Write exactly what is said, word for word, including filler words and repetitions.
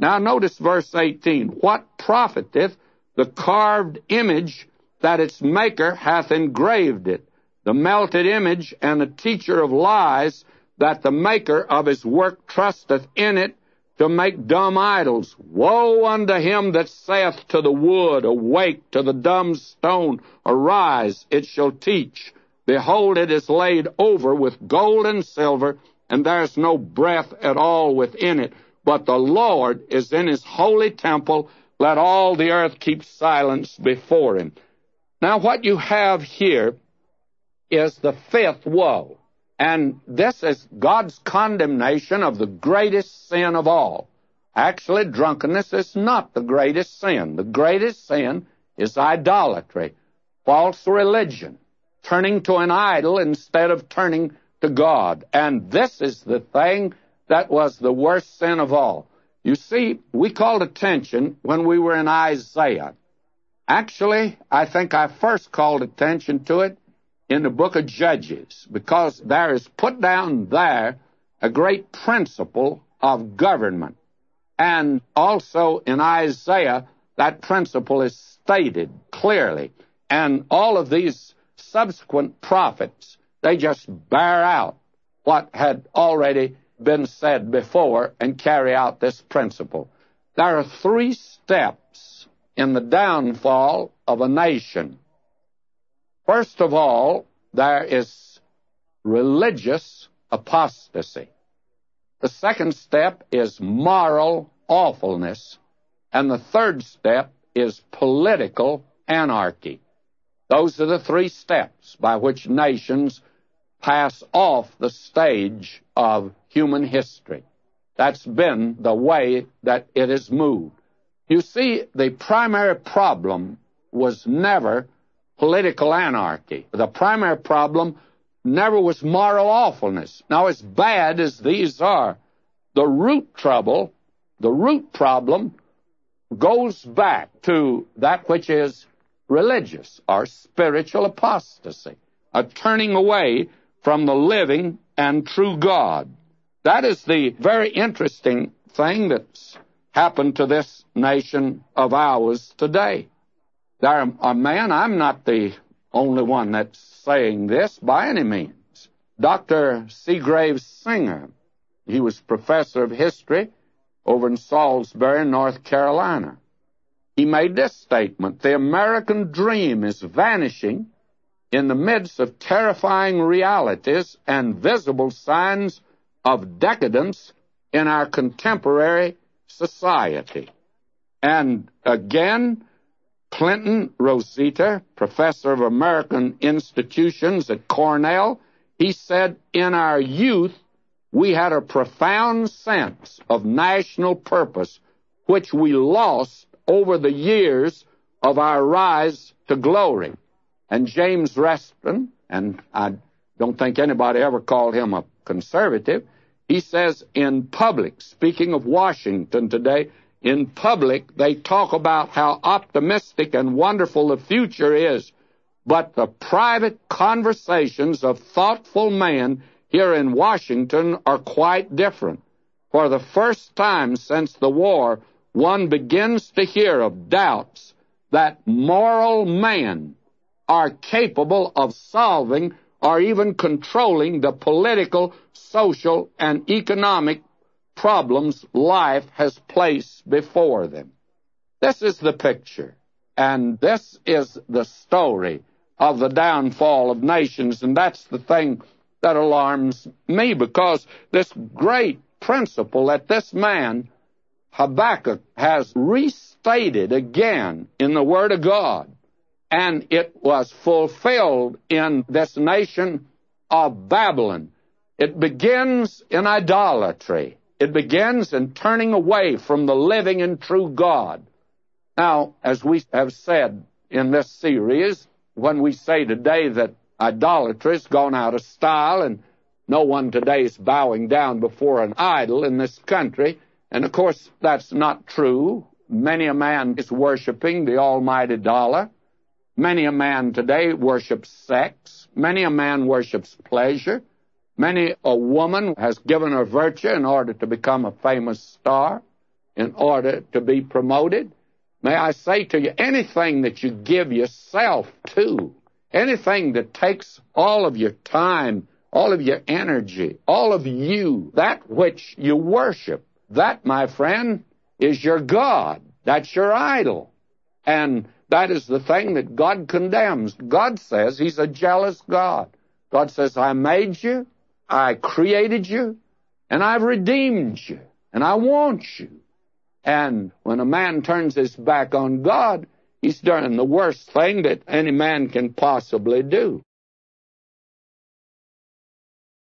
Now notice verse eighteen. What profiteth the carved image that its maker hath engraved it? The melted image and the teacher of lies, that the maker of his work trusteth in it to make dumb idols. Woe unto him that saith to the wood, Awake, to the dumb stone, Arise, it shall teach. Behold, it is laid over with gold and silver, and there is no breath at all within it. But the Lord is in his holy temple. Let all the earth keep silence before him. Now what you have here is the fifth woe. And this is God's condemnation of the greatest sin of all. Actually, drunkenness is not the greatest sin. The greatest sin is idolatry, false religion, turning to an idol instead of turning to God. And this is the thing that was the worst sin of all. You see, we called attention when we were in Isaiah. Actually, I think I first called attention to it in the book of Judges, because there is put down there a great principle of government. And also in Isaiah, that principle is stated clearly. And all of these subsequent prophets, they just bear out what had already been said before and carry out this principle. There are three steps in the downfall of a nation. First of all, there is religious apostasy. The second step is moral awfulness. And the third step is political anarchy. Those are the three steps by which nations pass off the stage of human history. That's been the way that it has moved. You see, the primary problem was never political anarchy. The primary problem never was moral awfulness. Now, as bad as these are, the root trouble, the root problem, goes back to that which is religious or spiritual apostasy, a turning away from the living and true God. That is the very interesting thing that's happened to this nation of ours today. There are men, I'm not the only one that's saying this by any means. Doctor Seagrave Singer, he was professor of history over in Salisbury, North Carolina. He made this statement: the American dream is vanishing in the midst of terrifying realities and visible signs of decadence in our contemporary society. And again, Clinton Rosita, professor of American institutions at Cornell, he said, in our youth, we had a profound sense of national purpose, which we lost over the years of our rise to glory. And James Reston, and I don't think anybody ever called him a conservative, he says in public, speaking of Washington today, in public they talk about how optimistic and wonderful the future is, but the private conversations of thoughtful men here in Washington are quite different. For the first time since the war, one begins to hear of doubts that moral men are capable of solving or even controlling the political, social, and economic problems life has placed before them. This is the picture, and this is the story of the downfall of nations, and that's the thing that alarms me, because this great principle that this man, Habakkuk, has restated again in the Word of God, and it was fulfilled in this nation of Babylon. It begins in idolatry. It begins in turning away from the living and true God. Now, as we have said in this series, when we say today that idolatry has gone out of style and no one today is bowing down before an idol in this country, and of course that's not true. Many a man is worshiping the almighty dollar. Many a man today worships sex. Many a man worships pleasure. Many a woman has given her virtue in order to become a famous star. in order to be promoted. May I say to you, anything that you give yourself to, anything that takes all of your time, all of your energy, all of you, that which you worship, that, my friend, is your God. That's your idol. And that is the thing that God condemns. God says He's a jealous God. God says, I made you, I created you, and I've redeemed you, and I want you. And when a man turns his back on God, he's done the worst thing that any man can possibly do.